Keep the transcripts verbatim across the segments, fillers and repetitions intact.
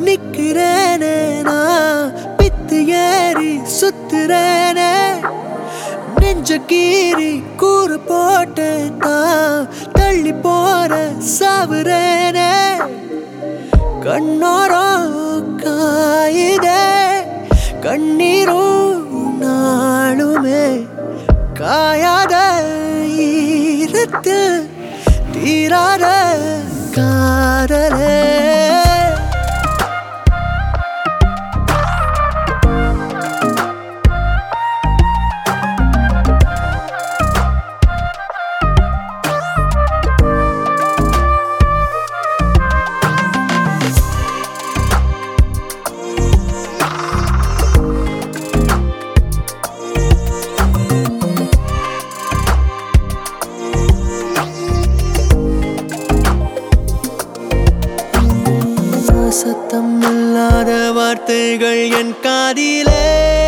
நிக்கிறேனே நான் பித்து ஏறி சுத்துறேனே நெஞ்ச கீறி கூறு போட்டு தான் தள்ளி போற சாவுறேனே கண்ணோரம் காயுதே கண்ணீரும் நாளுமே காயாத ஈரத்தில் தீராத காதலே சத்தம் இல்லாத வார்த்தைகள் என் காதிலே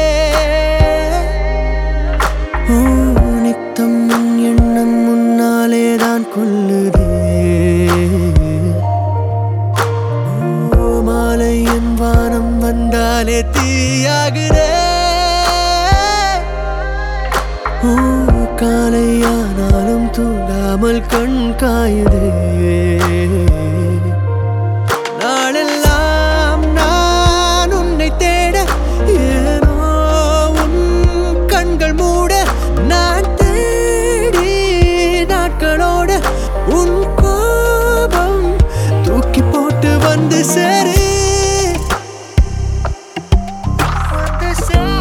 நித்தம் எண்ணம் முன்னாலே தான் கொல்லுதே மாலை என் வானம் வந்தாலே தீயாகுதே காலையானாலும் தூங்காமல் கண் காயுதே நாளெல்லாம் நான் உன்னை தேட ஏனோ உன் கண்கள் மூட நான் தேடி நாட்களோட உன் கோபம் தூக்கி போட்டு வந்து சேரு வந்து சேரு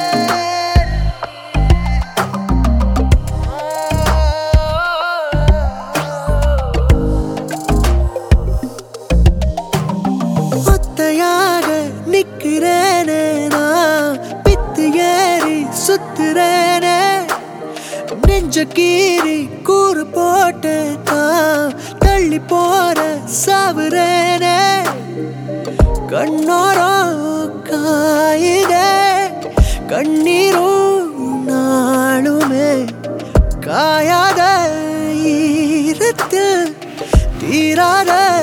நிக்கிறேனே நான் பித்து ஏறி சுத்துறேனே நெஞ்ச கீறி கூறு போட்டு தான் தள்ளி போற சாவுறேனே கண்ணோரம் காயுதே கண்ணீரும் நாளுமே காயாத ஈரத்தில் தீராத